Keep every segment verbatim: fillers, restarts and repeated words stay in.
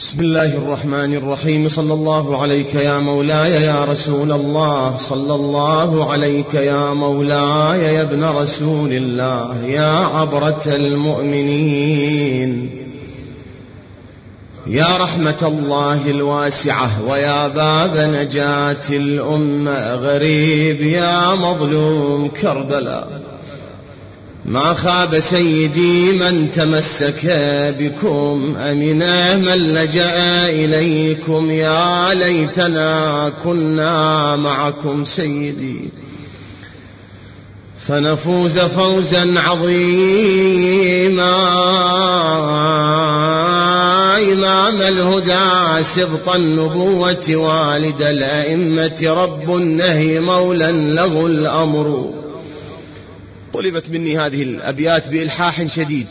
بسم الله الرحمن الرحيم. صلى الله عليك يا مولاي يا رسول الله، صلى الله عليك يا مولاي يا ابن رسول الله، يا عبرة المؤمنين، يا رحمة الله الواسعة، ويا باب نجاة الأمة، غريب يا مظلوم كربلاء. ما خاب سيدي من تمسك بكم، أمنا من لجأ إليكم، يا ليتنا كنا معكم سيدي فنفوز فوزا عظيما. إمام الهدى سبط النبوة، والد الأئمة، رب النهي، مولى له الأمر. طلبت مني هذه الأبيات بإلحاح شديد.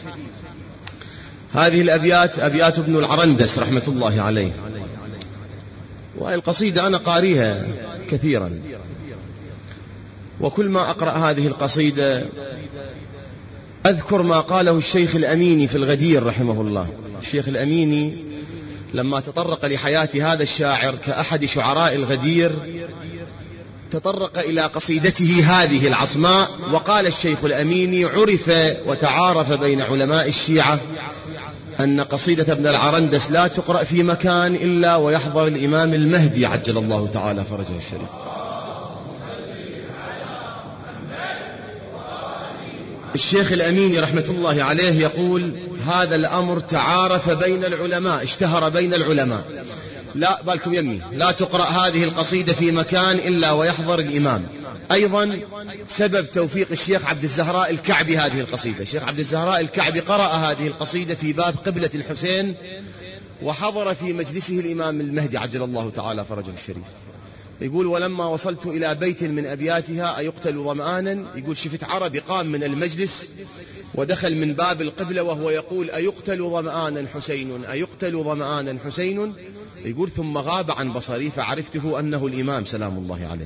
هذه الأبيات أبيات ابن العرندس رحمة الله عليه، وهي القصيدة أنا قاريها كثيرا، وكل ما أقرأ هذه القصيدة أذكر ما قاله الشيخ الأميني في الغدير رحمه الله. الشيخ الأميني لما تطرق لحياة هذا الشاعر كأحد شعراء الغدير تطرق إلى قصيدته هذه العصماء، وقال الشيخ الأميني: عرف وتعارف بين علماء الشيعة أن قصيدة ابن العرندس لا تقرأ في مكان إلا ويحضر الإمام المهدي عجل الله تعالى فرجه الشريف. الشيخ الأميني رحمة الله عليه يقول: هذا الأمر تعارف بين العلماء، اشتهر بين العلماء، لا بالكم يمي، لا تقرأ هذه القصيدة في مكان إلا ويحضر الإمام. أيضا سبب توفيق الشيخ عبد الزهراء الكعبي هذه القصيدة، الشيخ عبد الزهراء الكعبي قرأ هذه القصيدة في باب قبلة الحسين، وحضر في مجلسه الإمام المهدي عجل الله تعالى فرجه الشريف. يقول: ولما وصلت إلى بيت من أبياتها أيقتل ظمآنا، يقول شفت عربي قام من المجلس ودخل من باب القبلة وهو يقول: أيقتل ظمآنا حسين، أيقتل ظمآنا حسين. يقول: ثم غاب عن بصري فعرفته أنه الإمام سلام الله عليه.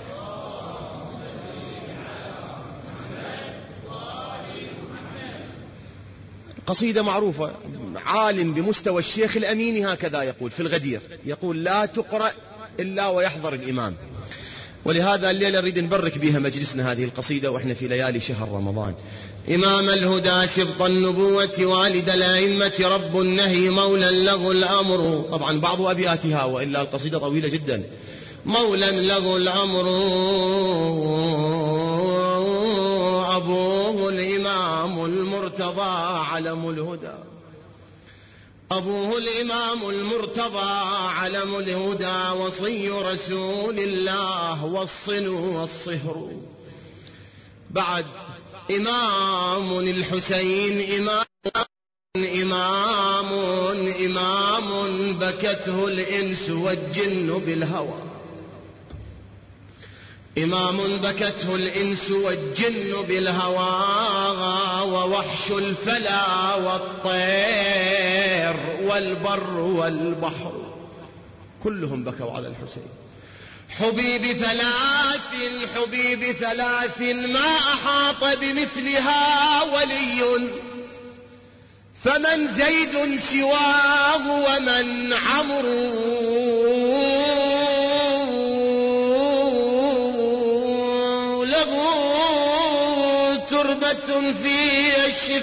قصيدة معروفة، عالم بمستوى الشيخ الأميني هكذا يقول في الغدير، يقول: لا تقرأ إلا ويحضر الإمام. ولهذا الليلة نريد نبرك بها مجلسنا هذه القصيدة وإحنا في ليالي شهر رمضان. إمام الهدى سبط النبوة، والد الأئمة، رب النهي، مولى له الأمر. طبعا بعض أبياتها، وإلا القصيدة طويلة جدا. مولى له الأمر، أبوه الإمام المرتضى علم الهدى، أبوه الإمام المرتضى علم الهدى، وصي رسول الله والصن والصهر. بعد إمام الحسين إمام إمام إمام بكته الإنس والجن بالهوى، إمام بكته الإنس والجن بالهوى، ووحش الفلا والطير والبر والبحر كلهم بكوا على الحسين. حبيب ثلاث حبيب ثلاث ما أحاط بمثلها ولي، فمن زيد سواه ومن عمرو له تربة في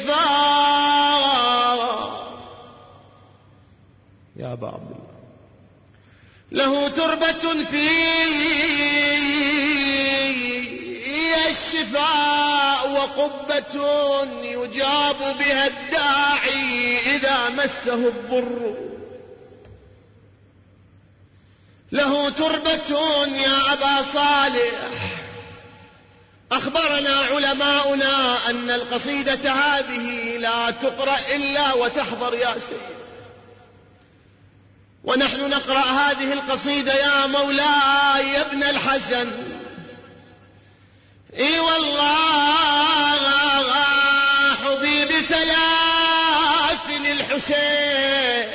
الشفاء. يا أبا عبد الله، له تربة في الشفاء، وقبة يجاب بها الداعي إذا مسه الضر. له تربة يا أبا صالح، أخبرنا علماؤنا أن القصيدة هذه لا تقرأ إلا وتحضر يا سيد، ونحن نقرأ هذه القصيدة يا مولاي يا ابن الحسن. اي والله حبيب ثلاث الحسين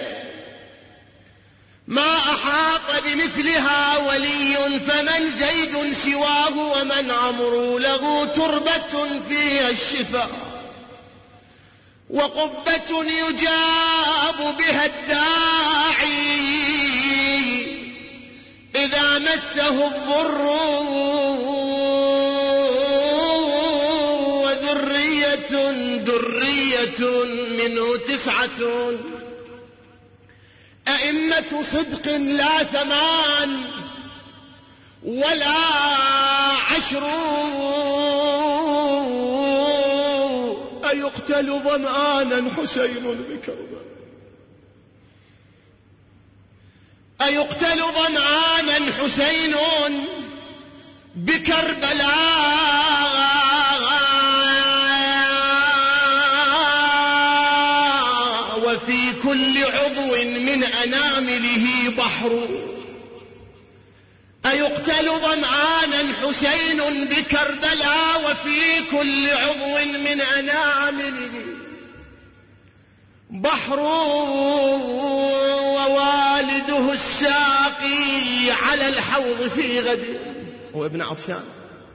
ما أحاط بمثلها ولي، فمن زيد سواه ومن عمرو له تربة فيها الشفاء، وقبة يجاب بها الداء مسه الضر وذرية ذرية منه تسعة أئمة صدق لا ثمان ولا عشر أيقتل ظمآنا حسين بكربلاء أيقتل ظمآنا حسين بكربلاء وفي كل عضو من أنامله بحر أيقتل ظمآنا حسين بكربلاء وفي كل عضو من أنامله بحر ووالده الساقي على الحوض في غد هو ابن عطشان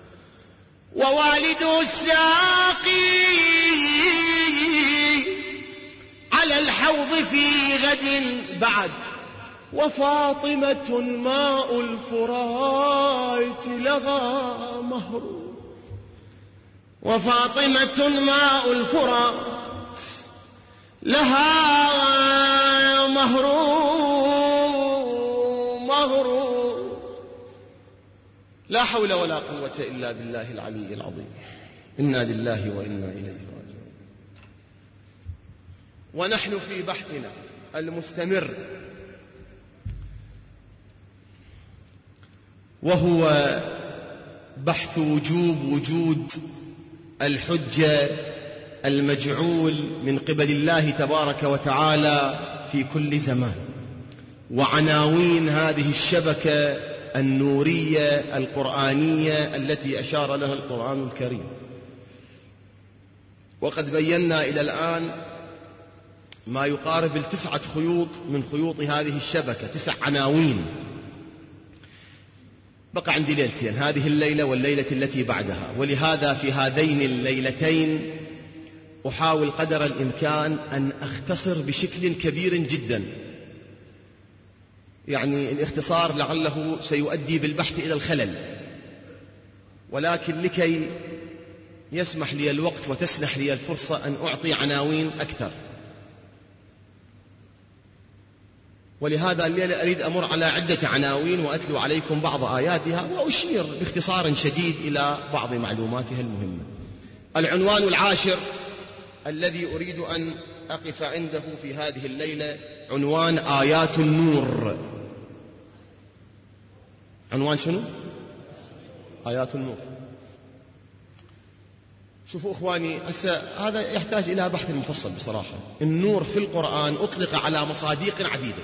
ووالده الساقي على الحوض في غد بعد وفاطمة ماء الفرات لها مهر وفاطمة ماء الفرات لها مهر مهر لا حول ولا قوة إلا بالله العلي العظيم. إنا لله وإنا إليه راجعون. ونحن في بحثنا المستمر وهو بحث وجوب وجود الحجة المجعول من قبل الله تبارك وتعالى في كل زمان وعناوين هذه الشبكة النورية القرآنية التي أشار لها القرآن الكريم. وقد بينا إلى الآن ما يقارب التسعة خيوط من خيوط هذه الشبكة، تسع عناوين. بقى عندي ليلتين، هذه الليلة والليلة التي بعدها، ولهذا في هذين الليلتين أحاول قدر الإمكان أن أختصر بشكل كبير جدا. يعني الاختصار لعله سيؤدي بالبحث إلى الخلل، ولكن لكي يسمح لي الوقت وتسنح لي الفرصة أن أعطي عناوين أكثر. ولهذا الليلة أريد أمر على عدة عناوين وأتلو عليكم بعض آياتها وأشير باختصار شديد إلى بعض معلوماتها المهمة. العنوان العاشر الذي أريد أن أقف عنده في هذه الليلة عنوان آيات النور. عنوان شنو؟ آيات النور. شوفوا إخواني، هذا يحتاج إلى بحث مفصل بصراحة. النور في القرآن أطلق على مصاديق عديدة،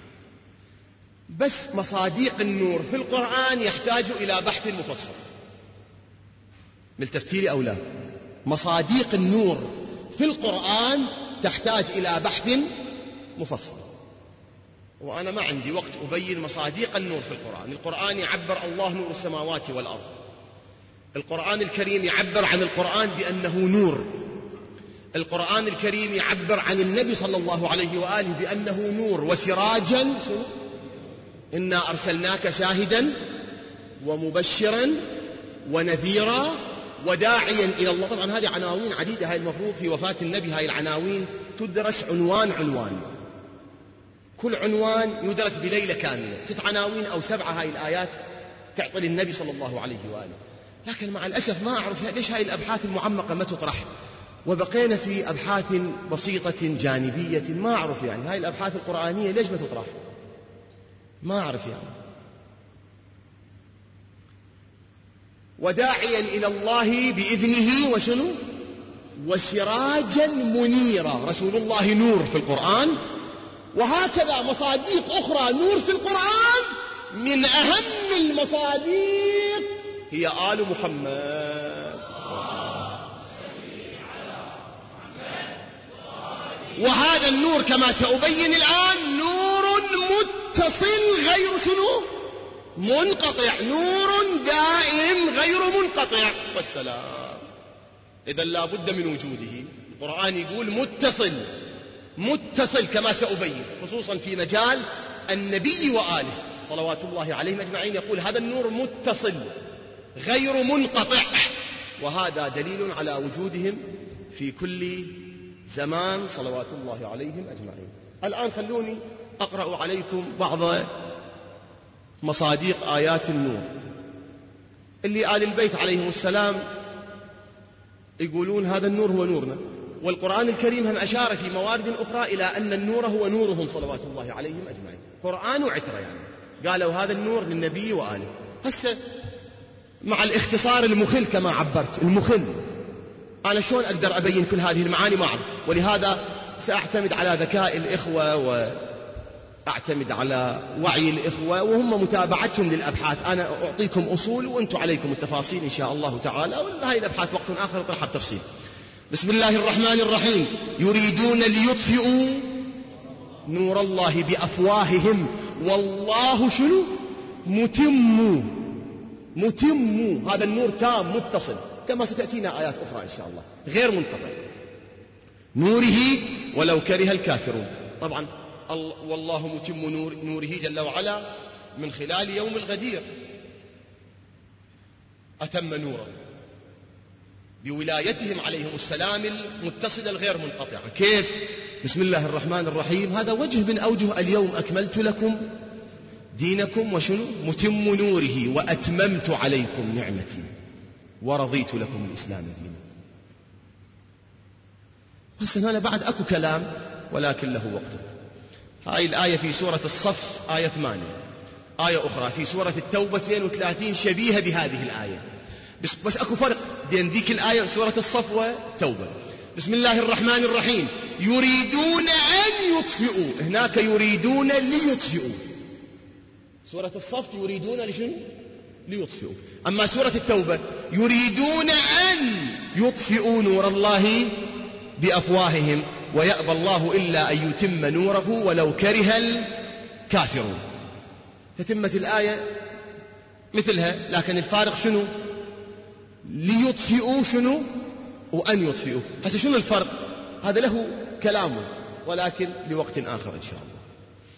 بس مصاديق النور في القرآن يحتاج إلى بحث مفصل. بالترتيل أو لا؟ مصاديق النور في القرآن تحتاج إلى بحث مفصل، وأنا ما عندي وقت أبين مصاديق النور في القرآن. القرآن يعبر الله نور السماوات والأرض. القرآن الكريم يعبر عن القرآن بأنه نور. القرآن الكريم يعبر عن النبي صلى الله عليه وآله بأنه نور وسراجا. إنا أرسلناك شاهدا ومبشرا ونذيرا وداعيا إلى الله. طبعا هذه عناوين عديدة، هاي المفروض في وفاة النبي هاي العناوين تدرس عنوان عنوان، كل عنوان يدرس بليلة كاملة، ست عناوين أو سبعة هاي الآيات تعطي للنبي صلى الله عليه وآله. لكن مع الأسف ما أعرف ليش هاي الأبحاث المعمقة ما تطرح، وبقينا في أبحاث بسيطة جانبية. ما أعرف يعني هاي الأبحاث القرآنية ليش ما تطرح، ما أعرف يعني. وداعيا إلى الله بإذنه وشنو وسراجا منيرا. رسول الله نور في القرآن، وهكذا مصاديق أخرى نور في القرآن. من أهم المصاديق هي آل محمد، وهذا النور كما سأبين الآن نور متصل غير شنو منقطع، نور دائم غير منقطع. والسلام. إذا لا بد من وجوده. القرآن يقول متصل متصل كما سأبين، خصوصا في مجال النبي وآله. صلوات الله عليهم أجمعين يقول هذا النور متصل غير منقطع، وهذا دليل على وجودهم في كل زمان صلوات الله عليهم أجمعين. الآن خلوني أقرأ عليكم بعض مصاديق آيات النور اللي آل البيت عليهم السلام يقولون هذا النور هو نورنا، والقرآن الكريم هم أشار في موارد أخرى إلى أن النور هو نورهم صلوات الله عليهم أجمعين. قرآن وعترة يعني قالوا هذا النور للنبي وآله. هسه مع الاختصار المخل كما عبرت المخل، أنا شلون أقدر أبين كل هذه المعاني؟ ما أعرف، ولهذا سأعتمد على ذكاء الإخوة وأعتمد على وعي الإخوة وهم متابعتهم للأبحاث. أنا أعطيكم أصول وأنتم عليكم التفاصيل إن شاء الله تعالى، وهذه الأبحاث وقت آخر نطرحها بتفصيل. بسم الله الرحمن الرحيم. يريدون ليطفئوا نور الله بأفواههم والله شنو؟ متم متم. هذا النور تام متصل، كما ستأتينا آيات أخرى إن شاء الله غير منقطع. نوره ولو كره الكافرون. طبعا والله متم نور نوره جل وعلا من خلال يوم الغدير أتم نوره بولايتهم عليهم السلام المتصلة الغير منقطعة. كيف؟ بسم الله الرحمن الرحيم. هذا وجه من أوجه اليوم أكملت لكم دينكم وشنو؟ متم نوره وأتممت عليكم نعمتي ورضيت لكم الإسلام دينا. بس هنا بعد أكو كلام ولكن له وقته. هاي الآية في سورة الصف آية ثمانية، آية أخرى في سورة التوبة اثنين وثلاثين شبيهة بهذه الآية، بس, بس أكو فرق بين ذيك الآية سورة الصف والتوبة. بسم الله الرحمن الرحيم. يريدون أن يطفئوا، هناك يريدون ليطفئوا. سورة الصف يريدون لشنو؟ ليطفئوا. أما سورة التوبة يريدون أن يطفئوا نور الله بأفواههم ويأبى الله إلا أن يتم نوره ولو كره الكافرون. تتمت الآية مثلها، لكن الفارق شنو؟ ليطفئوا شنو؟ وأن يطفئوا. هسه شنو الفرق؟ هذا له كلامه ولكن لوقت آخر إن شاء الله.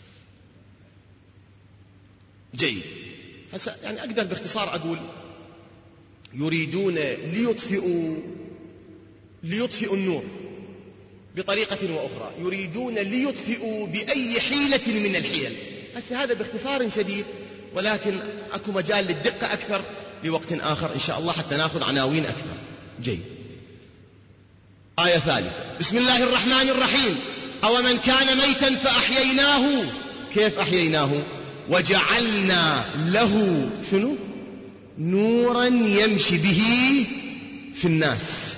جيد. هسه يعني أقدر باختصار أقول يريدون ليطفئوا ليطفئوا النور بطريقة وأخرى، يريدون ليطفئوا بأي حيلة من الحيل. هسه هذا باختصار شديد، ولكن أكو مجال للدقة أكثر لوقت آخر إن شاء الله حتى نأخذ عناوين أكثر. جيد. آية ثالثة. بسم الله الرحمن الرحيم. أو من كان ميتا فأحييناه. كيف أحييناه؟ وجعلنا له شنو؟ نورا يمشي به في الناس،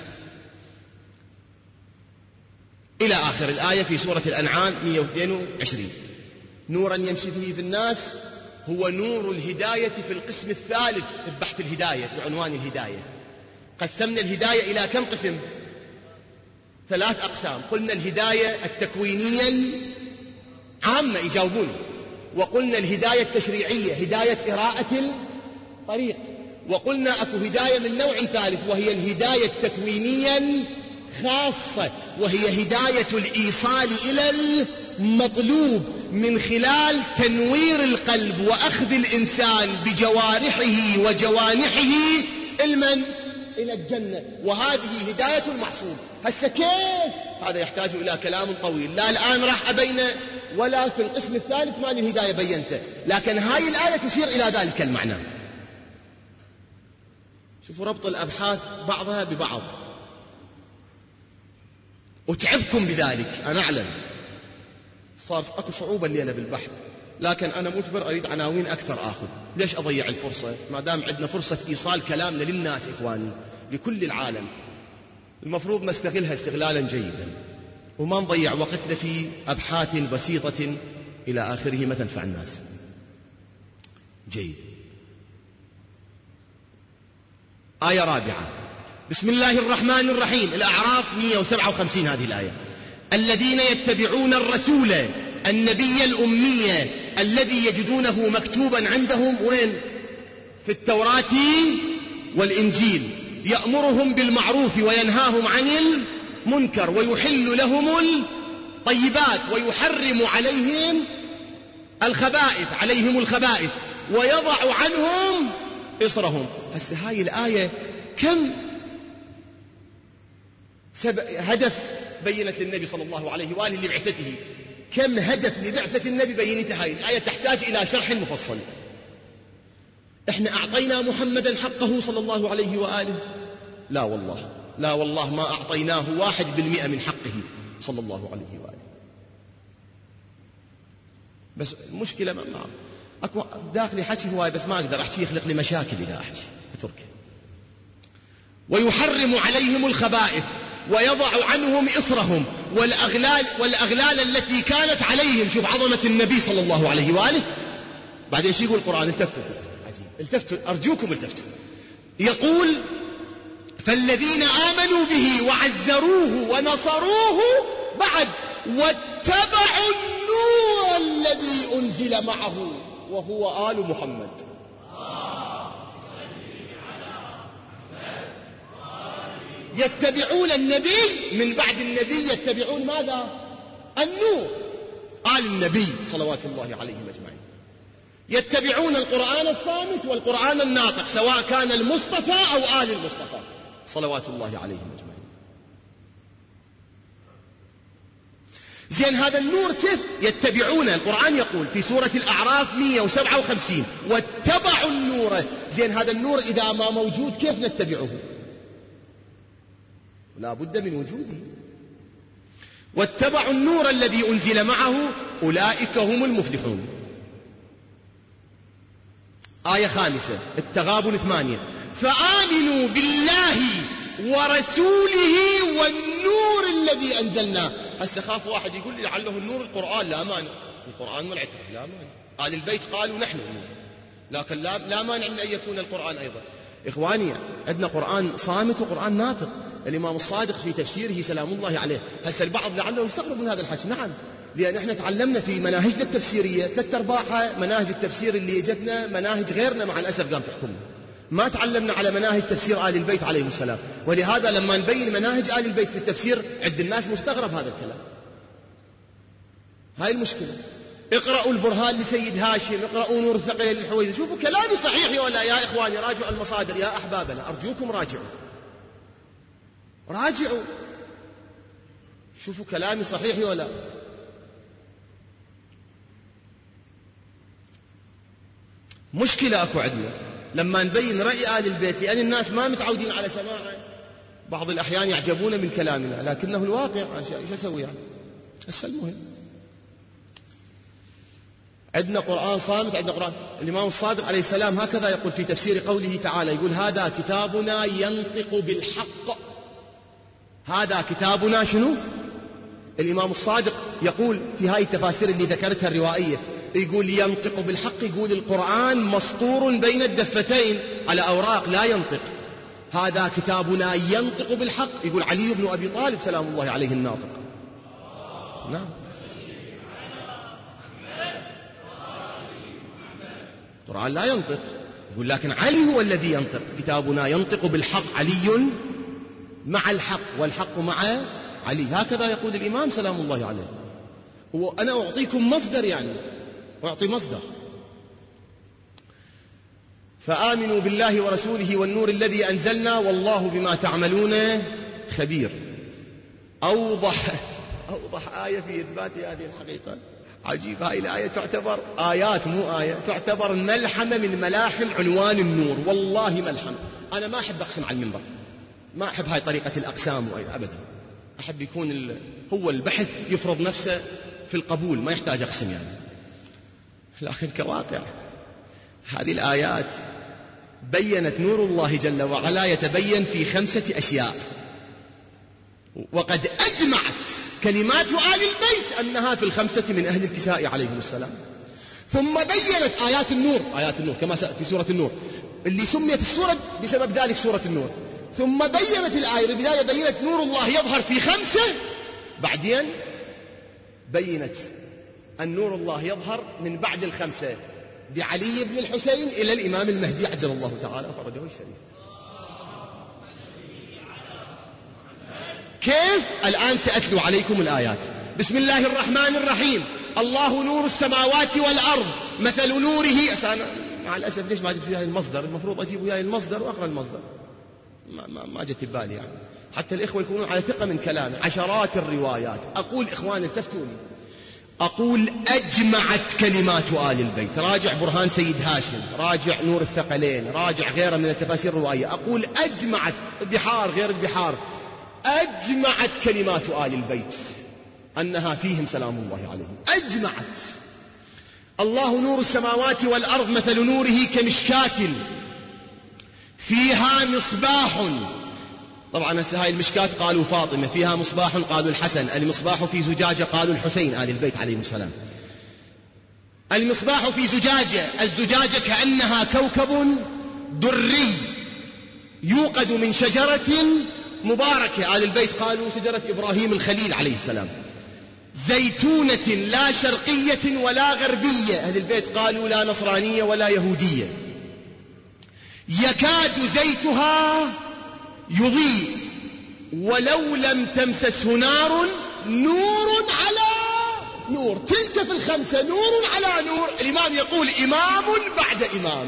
إلى آخر الآية في سورة الأنعام مئة واثنين وعشرين. نورا يمشي به في الناس هو نور الهداية في القسم الثالث في بحث الهداية بعنوان الهداية. قسمنا الهداية إلى كم قسم؟ ثلاث أقسام. قلنا الهداية التكوينية عامة يجاوبون، وقلنا الهداية التشريعية هداية قراءة الطريق، وقلنا أكو هداية من نوع ثالث وهي الهداية التكوينية خاصة، وهي هداية الإيصال إلى المطلوب من خلال تنوير القلب وأخذ الإنسان بجوارحه وجوانحه المن إلى الجنة، وهذه هداية المحصول. هسه كيف؟ هذا يحتاج إلى كلام طويل، لا الآن راح أبين ولا في القسم الثالث مال الهداية بينته، لكن هاي الآية تشير إلى ذلك المعنى. شوفوا ربط الأبحاث بعضها ببعض، وتعبكم بذلك أنا أعلم، صار أكو صعوبة الليلة بالبحث، لكن أنا مجبر أريد عناوين أكثر آخذ. ليش أضيع الفرصة ما دام عندنا فرصة إيصال كلامنا للناس إخواني لكل العالم؟ المفروض نستغلها استغلالا جيدا وما نضيع وقتنا في أبحاث بسيطة إلى آخره ما تنفع الناس. جيد. آية رابعة. بسم الله الرحمن الرحيم. الأعراف مئة وسبعة وخمسين هذه الآية. الذين يتبعون الرسول النبي الأمي الذي يجدونه مكتوبا عندهم وين؟ في التوراة والإنجيل، يأمرهم بالمعروف وينهاهم عن المنكر ويحل لهم الطيبات ويحرم عليهم الخبائث، عليهم الخبائث ويضع عنهم إصرهم. هسه هاي الآية كم سب... هدف بينت للنبي صلى الله عليه وآله لبعثته، كم هدف لبعثة النبي بينتها. هاي الآية تحتاج إلى شرح مفصل. احنا أعطينا محمدا حقه صلى الله عليه وآله؟ لا والله، لا والله ما أعطيناه واحد بالمئة من حقه صلى الله عليه وآله. بس المشكلة ما أعرف، أكو داخلي حكي هواي بس ما أقدر أحكي، يخلق لي مشاكل إذا أحكي أتركه. ويحرم عليهم الخبائث ويضع عنهم إصرهم والأغلال, والأغلال التي كانت عليهم. شوف عظمة النبي صلى الله عليه وآله. بعدين شو يقول القرآن؟ التفتوا التفتوا عجيب، التفتوا أرجوكم التفتوا. يقول فالذين آمنوا به وعزروه ونصروه بعد واتبعوا النور الذي أنزل معه وهو آل محمد. يتبعون النبي، من بعد النبي يتبعون ماذا؟ النور، آل النبي صلوات الله عليهم أجمعين. يتبعون القرآن الصامت والقرآن الناطق، سواء كان المصطفى أو آل المصطفى صلوات الله عليهم أجمعين. زين هذا النور كيف يتبعون؟ القرآن يقول في سورة الأعراف مئة وسبعة وخمسين واتبعوا النور. زين هذا النور إذا ما موجود كيف نتبعه؟ لا بد من وجوده. واتبعوا النور الذي أنزل معه أولئك هم المفلحون. آية خامسة التغابن ثمانية فآمنوا بالله ورسوله والنور الذي أنزلنا. هسه خاف واحد يقول لي لعله النور القرآن. لا مانع، القرآن منعته، لا مانع. آل البيت قالوا نحن النور، لكن لا, لا مانع من أن يكون القرآن أيضا. إخواني عندنا قرآن صامت وقرآن ناطق. الإمام الصادق في تفسيره سلام الله عليه. هسه البعض لعله يستغرب من هذا الحكي. نعم، لأن احنا تعلمنا في مناهجنا التفسيرية ثلاث أرباعها مناهج التفسير اللي اجتنا مناهج غيرنا مع الأسف قام تحكمنا. ما تعلمنا على مناهج تفسير آل البيت عليهم السلام. ولهذا لما نبين مناهج آل البيت في التفسير عند الناس مستغرب هذا الكلام. هاي المشكلة. اقرأوا البرهان لسيد هاشم، اقرأوا نور الثقل للحويني، شوفوا كلامي صحيح ولا يا إخواني. راجعوا المصادر يا أحبابنا، أرجوكم راجعوا راجعوا شوفوا كلامي صحيح ولا. مشكلة أكو عندنا لما نبين رأي آل البيت، لأن الناس ما متعودين على سماعه. بعض الأحيان يعجبون من كلامنا لكنه الواقع. ايش أسوي يعني؟ هسه المهم عندنا قرآن صامت، عندنا قرآن. الإمام الصادق عليه السلام هكذا يقول في تفسير قوله تعالى، يقول هذا كتابنا ينطق بالحق. هذا كتابنا شنو؟ الإمام الصادق يقول في هاي التفاسير اللي ذكرتها الروائية، يقول ينطق بالحق، يقول القرآن مسطور بين الدفتين على أوراق لا ينطق. هذا كتابنا ينطق بالحق، يقول علي بن أبي طالب سلام الله عليه الناطق. نعم، القرآن لا ينطق، يقول لكن علي هو الذي ينطق. كتابنا ينطق بالحق، علي مع الحق والحق مع علي. هكذا يقول الإمام سلام الله عليه. وأنا أعطيكم مصدر، يعني أعطي مصدر. فآمنوا بالله ورسوله والنور الذي أنزلنا والله بما تعملون خبير. أوضح أوضح آية في إثبات هذه الحقيقة. عجيب، هاي الآية تعتبر آيات مو آية، تعتبر ملحمة من ملاحم عنوان النور. والله ملحم. أنا ما أحب أقسم على المنبر، ما أحب هاي طريقة الأقسام أبدا. أحب يكون ال... هو البحث يفرض نفسه في القبول، ما يحتاج أقسم يعني. لكن كواقع هذه الآيات بيّنت نور الله جل وعلا يتبين في خمسة أشياء، وقد أجمعت كلمات آل البيت أنها في الخمسة من أهل الكساء عليهم السلام. ثم بيّنت آيات النور، آيات النور كما في سورة النور اللي سميت السورة بسبب ذلك سورة النور. ثم بيّنت الآية البداية بيّنت نور الله يظهر في خمسة، بعدين بيّنت النور الله يظهر من بعد الخمسة بعلي بن الحسين إلى الإمام المهدي عجل الله تعالى فرجه الشريف. كيف؟ الآن سأتلو عليكم الآيات. بسم الله الرحمن الرحيم. الله نور السماوات والأرض مثل نوره. أنا مع الأسف ليش ما جبت وياي المصدر؟ المفروض أجيب وياي المصدر وأقرأ المصدر، ما, ما, ما جت ببالي يعني، حتى الإخوة يكونون على ثقة من كلامي. عشرات الروايات. أقول إخواني التفتوني، أقول أجمعت كلمات آل البيت. راجع برهان سيد هاشم، راجع نور الثقلين، راجع غيره من التفاسير الروائية. أقول أجمعت، بحار غير البحار، أجمعت كلمات آل البيت أنها فيهم سلام الله عليهم. أجمعت. الله نور السماوات والأرض مثل نوره كمشكاة فيها مصباح. طبعا هسه هاي المشكاة قالوا فاطمة، فيها مصباح قالوا الحسن، المصباح في زجاجة قالوا الحسين آل البيت عليهم السلام. المصباح في زجاجة، الزجاجة كأنها كوكب دري يوقد من شجرة مباركة. آل البيت قالوا شجرة إبراهيم الخليل عليه السلام. زيتونة لا شرقية ولا غربية. أهل البيت قالوا لا نصرانية ولا يهودية. يكاد زيتها يضيء ولو لم تمسسه نار، نور على نور. تلتف الخمسة، نور على نور. الإمام يقول إمام بعد إمام.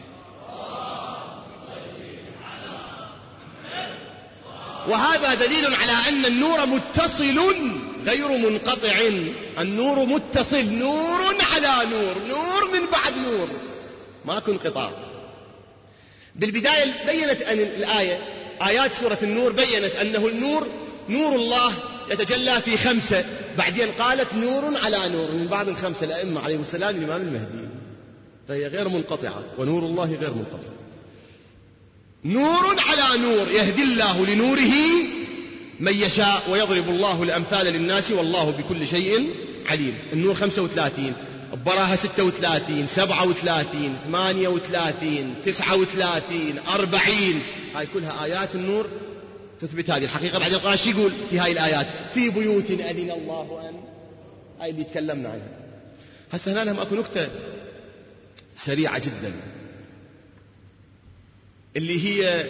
وهذا دليل على أن النور متصل غير منقطع. النور متصل، نور على نور، نور من بعد نور، ماكو انقطاع. بالبداية بينت أن الآية، آيات سورة النور بينت أنه النور نور الله يتجلى في خمسة، بعدين قالت نور على نور من بعد الخمسة الأئمة عليهم السلام الإمام المهدي، فهي غير منقطعة، ونور الله غير منقطع. نور على نور يهدي الله لنوره من يشاء ويضرب الله الأمثال للناس والله بكل شيء عليم. النور خمسة وثلاثين، براها ستة وثلاثين، سبعة وثلاثين، ثمانية وثلاثين، تسعة وثلاثين، أربعين. هاي كلها آيات النور تثبت هذه الحقيقة. بعد القرآن شو يقول في هاي الآيات؟ في بيوت أذن الله أن، هاي اللي تكلمنا عنها. هسه هنا لهم أكو نكتة سريعة جدا اللي هي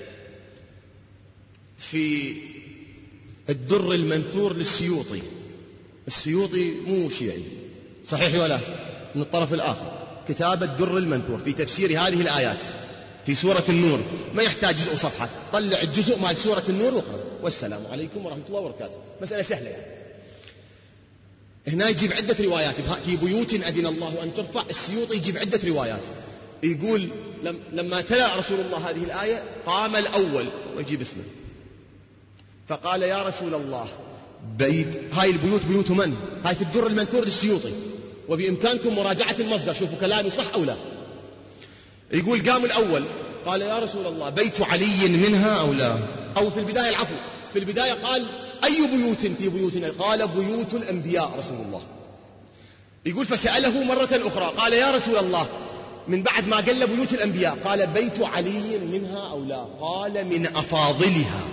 في الدر المنثور للسيوطي. السيوطي مو شيعي صحيح ولا؟ من الطرف الآخر، كتاب الدر المنثور في تفسير هذه الآيات في سورة النور. ما يحتاج جزء صفحة، طلع الجزء مال سورة النور واقرأ. والسلام عليكم ورحمة الله وبركاته. مسألة سهلة يعني. هنا يجيب عدة روايات في بيوت أذن الله أن ترفع. السيوطي يجيب عدة روايات، يقول لما تلا رسول الله هذه الآية قام الأول ويجيب اسمه فقال يا رسول الله بيت، هاي البيوت بيوت من؟ هاي في الدر المنثور للسيوطي، وبإمكانكم مراجعة المصدر شوفوا كلامي صح أو لا. يقول قام الأول قال يا رسول الله بيت علي منها أو لا؟ أو في البداية العفو، في البداية قال أي بيوت في بيوتنا؟ قال بيوت الأنبياء رسول الله. يقول فسأله مرة أخرى قال يا رسول الله، من بعد ما قال بيوت الأنبياء قال بيت علي منها أو لا؟ قال من أفاضلها.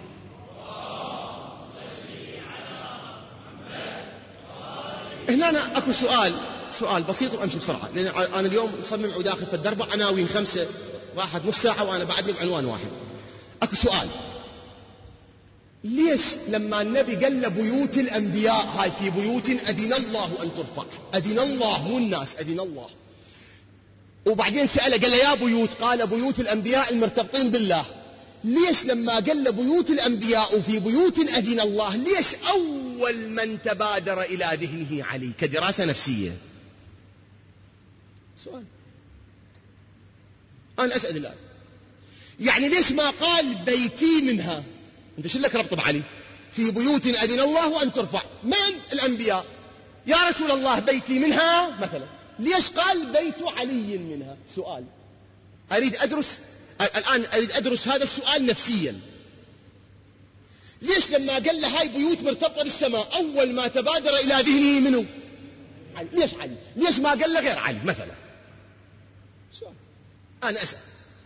هنا أنا أكو سؤال سؤال بسيط وأمشي بسرعة، لأن أنا اليوم مصمم وداخل في الدرب عناوين خمسة، راحت نص ساعة وأنا بعدني بعنوان واحد. أكو سؤال، ليش لما النبي قال بيوت الأنبياء هاي في بيوت أذن الله أن ترفع، أذن الله مو الناس، أذن الله، وبعدين سأله قال يا بيوت، قال بيوت الأنبياء المرتبطين بالله، ليش لما قال بيوت الأنبياء وفي بيوت أذن الله، ليش أول من تبادر إلى ذهنه علي كدراسة نفسية؟ سؤال أنا أسأل الآن، يعني ليش ما قال بيتي منها؟ أنت شو لك ربط بعلي؟ في بيوت أذن الله أن ترفع، من الأنبياء، يا رسول الله بيتي منها مثلا، ليش قال بيت علي منها؟ سؤال أريد أدرس الآن، أريد أدرس هذا السؤال نفسيا. ليش لما قال له هاي بيوت مرتبطة بالسماء أول ما تبادر إلى ذهنه منه علي؟ ليش علي؟ ليش ما قال له غير علي مثلا؟ سؤال أنا أسأل.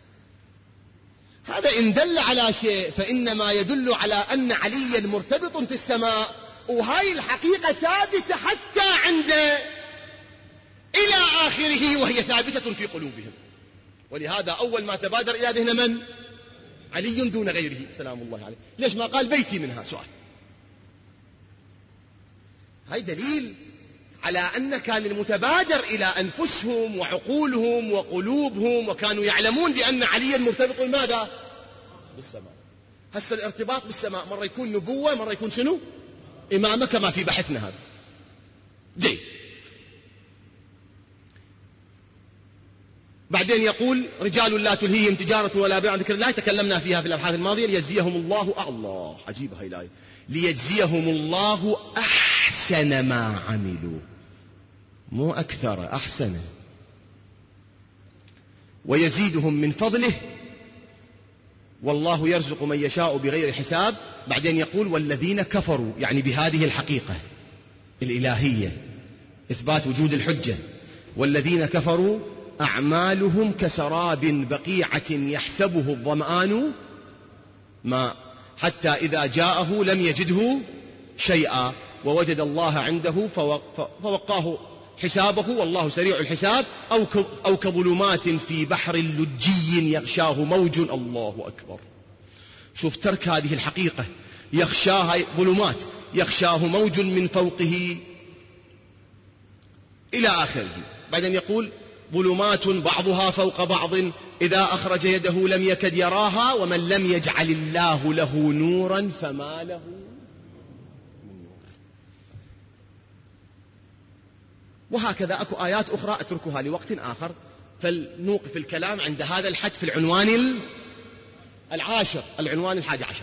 هذا إن دل على شيء فإنما يدل على أن عليا مرتبط في السماء، وهاي الحقيقة ثابتة حتى عند إلى آخره، وهي ثابتة في قلوبهم، ولهذا أول ما تبادر إلى ذهن من؟ علي دون غيره سلام الله عليه. ليش ما قال بيتي منها؟ سؤال. هاي دليل على أن كان المتبادر إلى أنفسهم وعقولهم وقلوبهم، وكانوا يعلمون بأن عليا مرتبط ماذا؟ بالسماء. هسه الارتباط بالسماء مرة يكون نبوة، مرة يكون شنو؟ إمامة، كما في بحثنا هذا. جيد. بعدين يقول رجال لا تلهيهم تجارة ولا بيع عن ذكر الله، تكلمنا فيها في الأبحاث الماضية. ليجزيهم الله الله عجيبة هاي الآية، ليجزيهم الله أحسن ما عملوا، مو أكثر، أحسن، ويزيدهم من فضله والله يرزق من يشاء بغير حساب. بعدين يقول والذين كفروا، يعني بهذه الحقيقة الإلهية، إثبات وجود الحجة. والذين كفروا أعمالهم كسراب بقيعة يحسبه الظمآن ماء حتى إذا جاءه لم يجده شيئا ووجد الله عنده فوقاه حسابه والله سريع الحساب. أو كظلمات في بحر لجي يغشاه موج. الله أكبر. شوف ترك هذه الحقيقة، يغشاها ظلمات، يغشاه موج من فوقه إلى آخره. بعدين يقول ظلمات بعضها فوق بعض إذا أخرج يده لم يكد يراها ومن لم يجعل الله له نورا فما له من نور. وهكذا أكو آيات أخرى أتركها لوقت آخر، فلنوقف الكلام عند هذا الحد في العنوان العاشر، العنوان الحادي عشر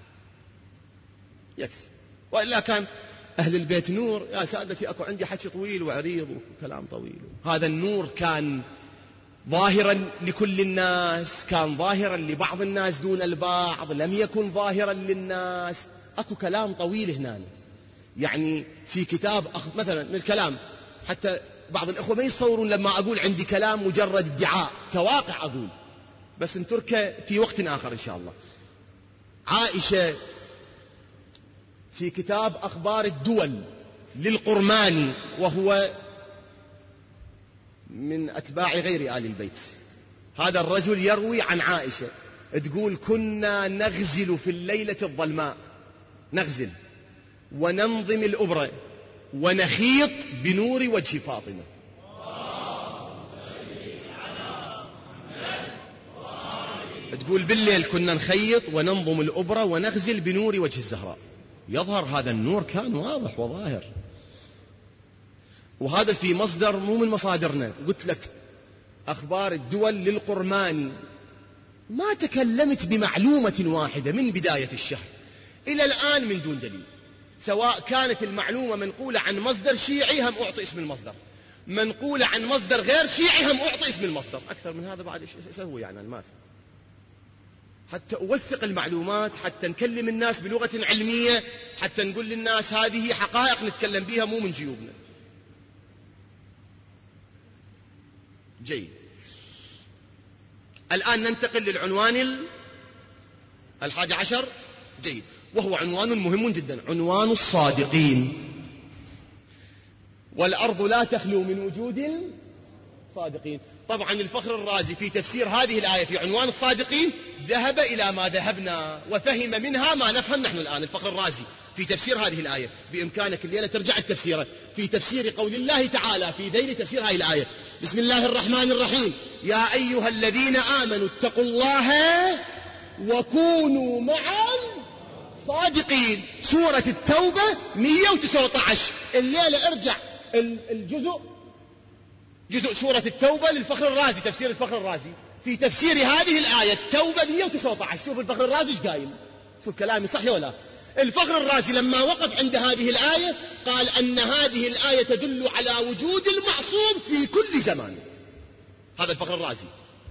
يكفي. وإلا كان أهل البيت نور يا سادتي، أكو عندي حكي طويل وعريض وكلام طويل. هذا النور كان ظاهرا لكل الناس، كان ظاهرا لبعض الناس دون البعض، لم يكن ظاهرا للناس. أكو كلام طويل هنا، يعني في كتاب أخ... مثلا من الكلام، حتى بعض الأخوة ما يصورون لما أقول عندي كلام مجرد ادعاء، كواقع أقول، بس نتركه في وقت آخر إن شاء الله. عائشة في كتاب أخبار الدول للقرماني، وهو من أتباع غير آل البيت، هذا الرجل يروي عن عائشة تقول كنا نغزل في الليلة الظلماء، نغزل وننظم الأبرة ونخيط بنور وجه فاطمة. تقول بالليل كنا نخيط وننظم الأبرة ونغزل بنور وجه الزهراء. يظهر هذا النور كان واضح وظاهر، وهذا في مصدر مو من مصادرنا. قلت لك أخبار الدول للقرماني، ما تكلمت بمعلومة واحدة من بداية الشهر إلى الآن من دون دليل، سواء كانت المعلومة منقولة عن مصدر شيعي هم أعطي اسم المصدر، منقولة عن مصدر غير شيعي هم أعطي اسم المصدر. أكثر من هذا بعد إيش أسوي يعني؟ ما في، حتى أوثق المعلومات، حتى نكلم الناس بلغة علمية، حتى نقول للناس هذه حقائق نتكلم بها مو من جيوبنا. جيد. الآن ننتقل للعنوان الحادي عشر. جيد. وهو عنوان مهم جدا، عنوان الصادقين. والأرض لا تخلو من وجود صادقين. طبعا الفخر الرازي في تفسير هذه الآية في عنوان الصادقين ذهب إلى ما ذهبنا وفهم منها ما نفهم نحن الآن. الفخر الرازي في تفسير هذه الآية، بإمكانك الليلة ترجع التفسير في تفسير قول الله تعالى في ذيل تفسير هذه الآية. بسم الله الرحمن الرحيم. يا أيها الذين آمنوا اتقوا الله وكونوا مع الصادقين. سورة التوبة مئة وتسعة عشر. الليلة ارجع الجزء جزء سورة التوبة للفخر الرازي، تفسير الفخر الرازي في تفسير هذه الآية التوبة مئة وتسعة عشر. شوف الفخر الرازي ايش قايل، شوف كلامي صح ولا؟ الفخر الرازي لما وقف عند هذه الآية قال أن هذه الآية تدل على وجود المعصوم في كل زمان. هذا الفخر الرازي.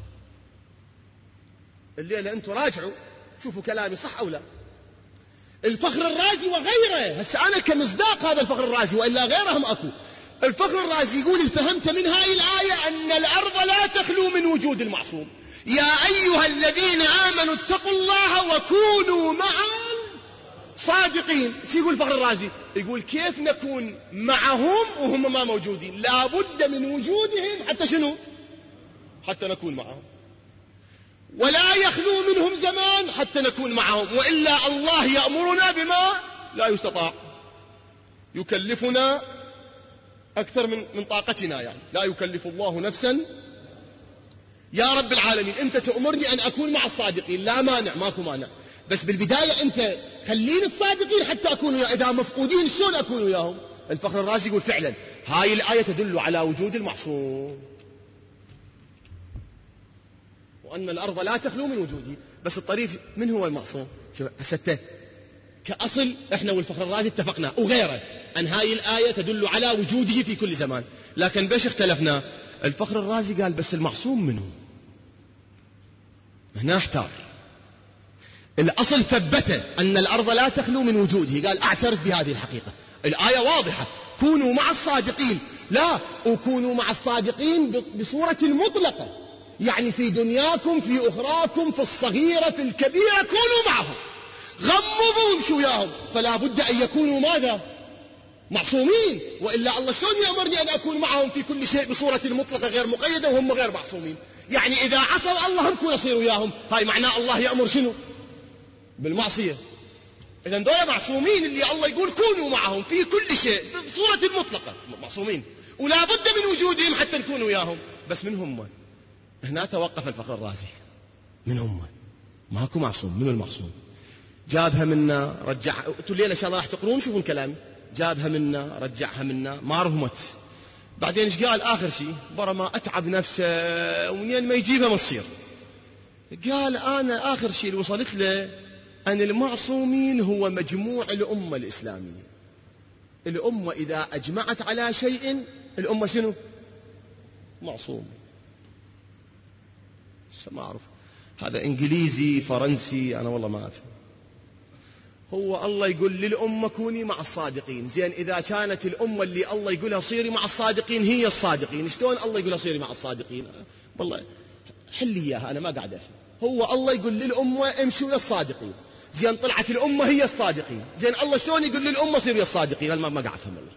الليلة أنتم راجعوا شوفوا كلامي صح أو لا. الفخر الرازي وغيره، هسه أنا كمصداق هذا الفخر الرازي وإلا غيرهم أكو. الفخر الرازي يقول فهمت من هذه الآية أن الأرض لا تخلو من وجود المعصوم. يا أيها الذين آمنوا اتقوا الله وكونوا مع صادقين. شو يقول الفخر الرازي؟ يقول كيف نكون معهم وهم ما موجودين؟ لا بد من وجودهم حتى شنو؟ حتى نكون معهم. ولا يخلو منهم زمان حتى نكون معهم، وإلا الله يأمرنا بما لا يستطاع، يكلفنا أكثر من من طاقتنا، يعني لا يكلف الله نفسا. يا رب العالمين أنت تأمرني أن أكون مع الصادقين، لا مانع، ماكو مانع، بس بالبداية أنت خليني الصادقين حتى أكون وياهم. إذا مفقودين شلون أكون وياهم؟ الفخر الرازي يقول فعلا هاي الآية تدل على وجود المعصوم، وأن الأرض لا تخلو من وجوده. بس الطريف من هو المعصوم؟ شوف حسته كأصل إحنا والفخر الرازي اتفقنا وغيره أن هاي الآية تدل على وجوده في كل زمان، لكن بش اختلفنا. الفخر الرازي قال بس المعصوم منه، هنا احتار. الأصل ثبت أن الأرض لا تخلو من وجوده، قال أعترف بهذه الحقيقة، الآية واضحة، كونوا مع الصادقين. لا، وكونوا مع الصادقين بصورة مطلقة، يعني في دنياكم، في أخراكم، في الصغيرة، في الكبيرة، كونوا معهم، غمضوا وامشوا وياهم. فلا بد أن يكونوا ماذا؟ معصومين، وإلا الله شلون يأمرني أن أكون معهم في كل شيء بصورة مطلقة غير مقيدة وهم غير معصومين؟ يعني إذا عصوا الله هم كون أصير وياهم، هاي معناه الله يأمر شنو؟ بالمعصية. إذن دول معصومين اللي الله يقول كونوا معهم في كل شيء بصورة مطلقة، معصومين، ولا بد من وجودهم حتى نكون وياهم. بس من هم؟ هنا توقف الفخر الرازي، من هم؟ ماكو معصوم. من المعصوم؟ جابها منا رجعها. انتوا الليلة إن شاء الله راح تقرون شوفون كلامي. جابها منا رجعها منا، ما رهمت. بعدين ايش قال آخر شيء؟ برا ما أتعب نفسه ومنين ما يجيبها ما تصير. قال أنا آخر شيء اللي وصلت له أن المعصومين هو مجموع الأمة الإسلامية. الأمة إذا أجمعت على شيء الأمة شنو؟ معصوم. ما أعرف هذا إنجليزي فرنسي، أنا والله ما أفهم. هو الله يقول للأمة كوني مع الصادقين. زين إذا كانت الأمة اللي الله يقولها صيري مع الصادقين هي الصادقين، شلون الله يقولها صيري مع الصادقين؟ والله حل إياها، أنا ما قاعد أفهم. هو الله يقول للأمة امشوا يا الصادقين، زين طلعت الأمة هي الصادقين، زين الله شلون يقول للأمة صيروا يا الصادقين؟ أنا ما قاعد أفهم والله،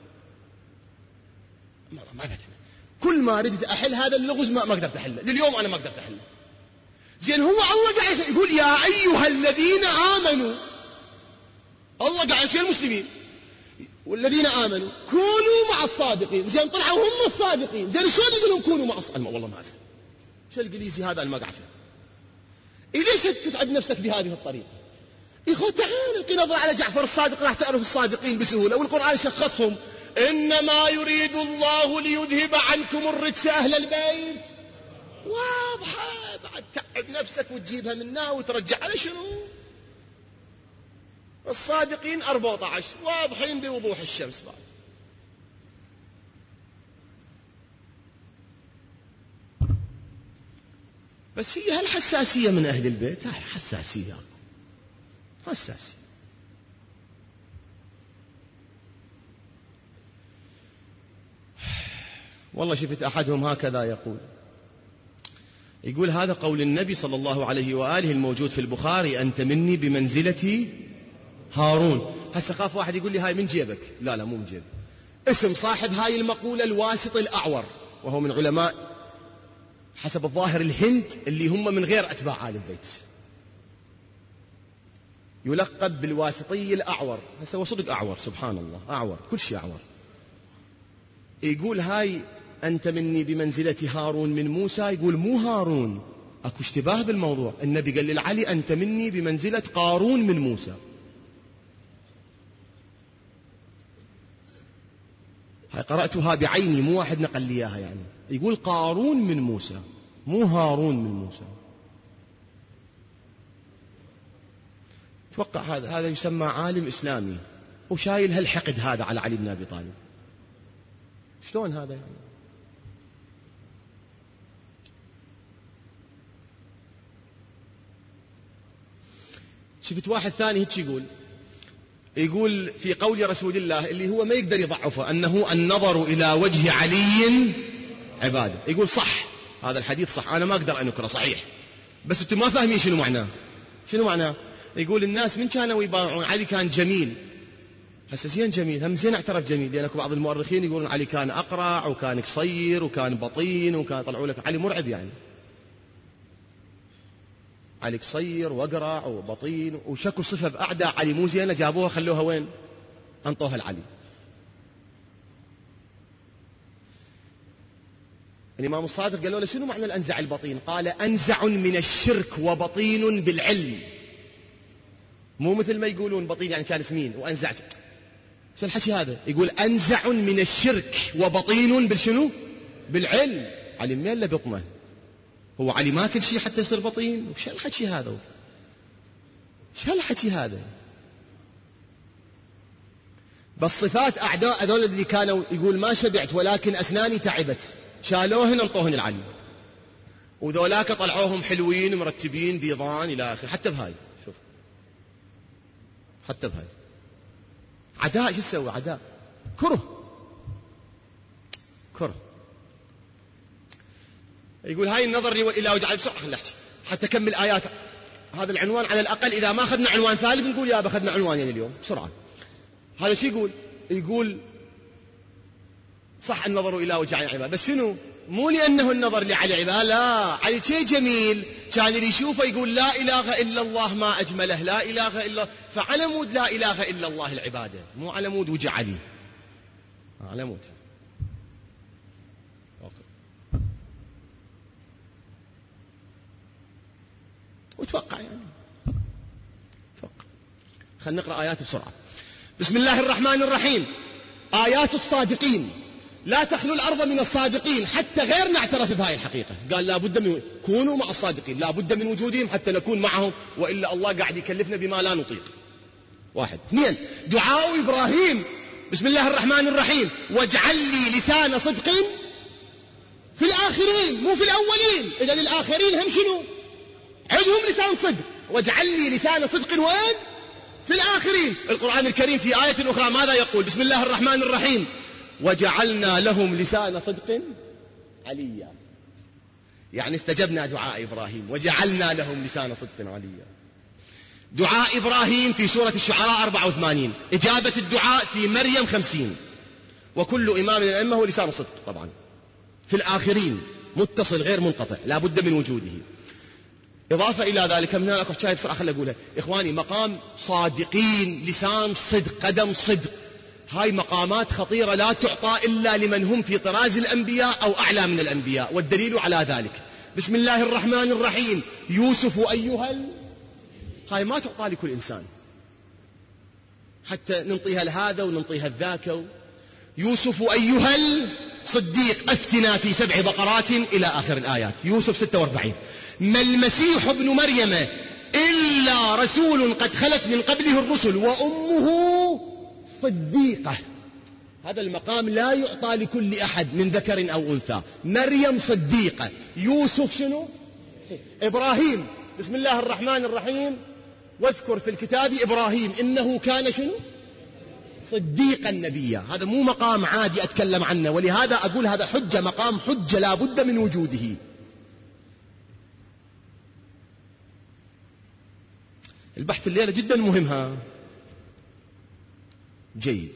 ما ما قاعد أفهم. كل ما ردت أحل هذا اللغز ما ما قدرت أحله، لليوم أنا ما قدرت أحله. زين هو الله قاعد يقول يا أيها الذين آمنوا، الله قاعد يشير المسلمين والذين آمنوا كونوا مع الصادقين، زين طلعوا هم الصادقين، زين شلون يقولون كونوا مع الصادقين؟ والله ما أفهم شو الإنجليزي هذا، أنا ما قاعد أفهم. ليش تتعب نفسك بهذه الطريقة؟ إخوة تعال القي نظرة على جعفر الصادق راح تعرف الصادقين بسهولة، والقرآن شخصهم إنما يريد الله ليذهب عنكم الرجس أهل البيت. واضحة، بعد تعب نفسك وتجيبها منا وترجع على شنو؟ الصادقين أربعة عشر واضحين بوضوح الشمس. بعد بس هي هالحساسية من أهل البيت، هاي حساسية حساسية. والله شفت أحدهم هكذا يقول يقول هذا قول النبي صلى الله عليه وآله الموجود في البخاري أنت مني بمنزلة هارون. هسه خاف واحد يقول لي هاي من جيبك. لا لا مو من جيبي. اسم صاحب هاي المقولة الواسط الأعور، وهو من علماء حسب الظاهر الهند اللي هم من غير أتباع آل البيت، يلقب بالواسطي الأعور. هسه هو صدق أعور، سبحان الله أعور، كل شيء أعور. يقول هاي أنت مني بمنزلة هارون من موسى، يقول مو هارون، أكو اشتباه بالموضوع. النبي قال للعلي أنت مني بمنزلة قارون من موسى. هاي قرأتها بعيني، مو واحد نقل لي إياها. يعني يقول قارون من موسى مو هارون من موسى. توقع هذا هذا يسمى عالم إسلامي وشايل هالحقد هذا على علي بن أبي طالب. شلون هذا يعني؟ شفت واحد ثاني هيك يقول يقول في قول رسول الله اللي هو ما يقدر يضعفه أنه النظر إلى وجه علي عبادة. يقول صح هذا الحديث صح، أنا ما أقدر أنكره صحيح، بس أنتم ما فاهمين شنو معناه. شنو معناه؟ يقول الناس من كانوا يبايعون علي كان جميل. هسه زين جميل، هم زين اعترف جميل، لأن بعض المؤرخين يقولون علي كان أقرع وكان قصير وكان بطين وكان يطلعوا لك علي مرعب. يعني علي قصير وأقرع وبطين وشكو صفة بأعداء علي مو زينة، جابوها خلوها وين؟ أنطوها لعلي. الإمام الصادق قالوا له شنو معنى الأنزع البطين؟ قال أنزع من الشرك وبطين بالعلم. مو مثل ما يقولون بطين يعني كان سمين وأنزع. شو الحكي هذا؟ يقول أنزع من الشرك وبطين بالشنو؟ بالعلم. علي منين له بطنه؟ هو علي ما كل شيء حتى يصير بطين؟ وش الحكي هذا؟ شو الحكي هذا؟ بالصفات أعداء هذول اللي كانوا يقول ما شبعت ولكن أسناني تعبت، شالوهن انطوهن العلم، وذولاك طلعوهم حلوين مرتبين بيضان إلى آخر. حتى بهاي شوف، حتى بهاي عداء. شو تسوي؟ عداء كره كره. يقول هاي النظر إلى وجع. بسرعة خلينا نحكي حتى كمل آيات هذا العنوان. على الأقل إذا ما أخذنا عنوان ثالث نقول يا أخذنا عنوانين اليوم بسرعة. هذا شو يقول؟ يقول صح النظر إلى وجع العباد، بس شنو؟ مو لأنه النظر لعلي عباد، لا، علي شيء جميل كان اللي يشوفه يقول لا إله إلا الله ما أجمله، لا إله إلا. فعلى مود لا إله إلا الله العبادة، مو على مود وجع علي، على مود. وتوقع يعني توقع. خلينا نقرأ آيات بسرعة. بسم الله الرحمن الرحيم. آيات الصادقين. لا تخلو الأرض من الصادقين حتى غيرنا اعترف بهاي الحقيقة. قال لا بد من كونوا مع الصادقين، لا بد من وجودهم حتى نكون معهم، وإلا الله قاعد يكلفنا بما لا نطيق. واحد. اثنين، دعاء إبراهيم. بسم الله الرحمن الرحيم. واجعل لي لسان صدق في الآخرين، مو في الأولين. إذا للآخرين هم شنو؟ عندهم لسان صدق. واجعل لي لسان صدق وين؟ في الآخرين. القرآن الكريم في آية أخرى ماذا يقول؟ بسم الله الرحمن الرحيم. وجعلنا لهم لسان صدق عليا. يعني استجبنا دعاء إبراهيم وجعلنا لهم لسان صدق عليا. دعاء إبراهيم في سورة الشعراء أربعة وثمانين، إجابة الدعاء في مريم خمسين. وكل إمام من الأئمة هو لسان صدق طبعا في الآخرين، متصل غير منقطع، لا بد من وجوده. إضافة إلى ذلك من هناك حكاية بسرعة خلي أقولها إخواني. مقام صادقين، لسان صدق، قدم صدق، هاي مقامات خطيرة لا تعطى إلا لمن هم في طراز الأنبياء أو أعلى من الأنبياء، والدليل على ذلك بسم الله الرحمن الرحيم. يوسف أيها ال... هاي ما تعطى لكل إنسان، حتى ننطيها لهذا وننطيها الذاك. يوسف أيها الصديق أفتنا في سبع بقرات إلى آخر الآيات. يوسف ستة وأربعين. ما المسيح ابن مريم إلا رسول قد خلت من قبله الرسل وأمه صديقة. هذا المقام لا يعطى لكل أحد من ذكر أو أنثى. مريم صديقة، يوسف شنو؟ إبراهيم. بسم الله الرحمن الرحيم. واذكر في الكتاب إبراهيم إنه كان شنو؟ صديقا نبيا. هذا مو مقام عادي أتكلم عنه، ولهذا أقول هذا حجة، مقام حجة لا بد من وجوده. البحث الليلة جدا مهم. ها جيد.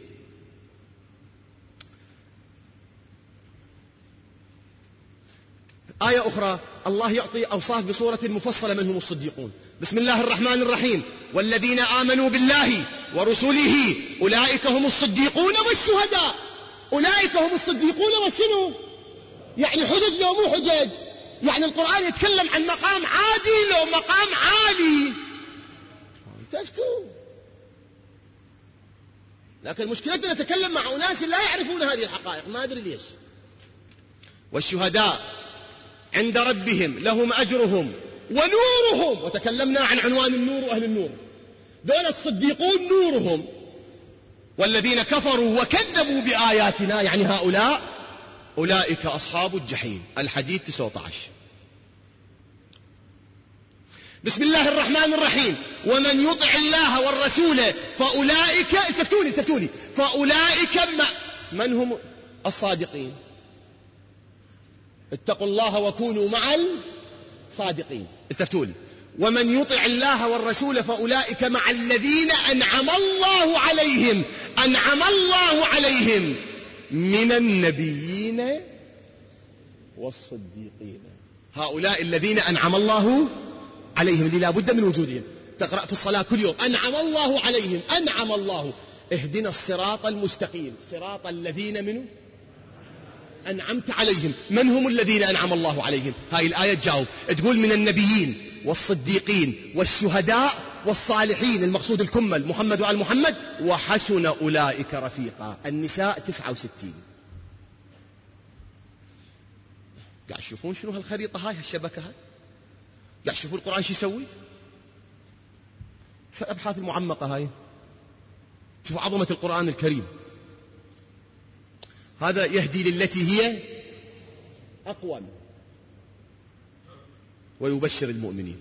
آية أخرى الله يعطي أوصاف بصورة مفصلة من هم الصديقون. بسم الله الرحمن الرحيم. والذين آمنوا بالله ورسله أولئك هم الصديقون والشهداء. أولئك هم الصديقون والشنو؟ يعني حجج لو مو حجج؟ يعني القرآن يتكلم عن مقام عادي لو مقام عالي. تفتوا. لكن مشكلتنا نتكلم مع أناس لا يعرفون هذه الحقائق، ما أدري ليش. والشهداء عند ربهم لهم أجرهم ونورهم. وتكلمنا عن عنوان النور وأهل النور. دول الصديقون نورهم. والذين كفروا وكذبوا بآياتنا يعني هؤلاء أولئك أصحاب الجحيم. الحديث تسعة عشر. بسم الله الرحمن الرحيم. ومن يطع الله والرسول فأولئك استفتوني استفتوني فأولئك ما من هم الصادقين. اتقوا الله وكونوا مع الصادقين. استفتوني. ومن يطع الله والرسول فأولئك مع الذين أنعم الله عليهم أنعم الله عليهم من النبيين والصديقين. هؤلاء الذين أنعم الله عليهم اللي لا بد من وجودهم. تقرأ في الصلاة كل يوم أنعم الله عليهم. أنعم الله. اهدنا الصراط المستقيم صراط الذين منه. أنعمت عليهم. من هم الذين أنعم الله عليهم؟ هاي الآية تجاوب، تقول من النبيين والصديقين والشهداء والصالحين، المقصود الكمل محمد وآل محمد، وحسن أولئك رفيقا. النساء تسعة وستين. قاعد تشوفون شنو هالخريطة هاي، هالشبكة هاي؟ قاعد تشوفون القرآن شو يسوي؟ شو الأبحاث المعمقة هاي؟ شوفوا عظمة القرآن الكريم. هذا يهدي للتي هي أقوم ويبشر المؤمنين.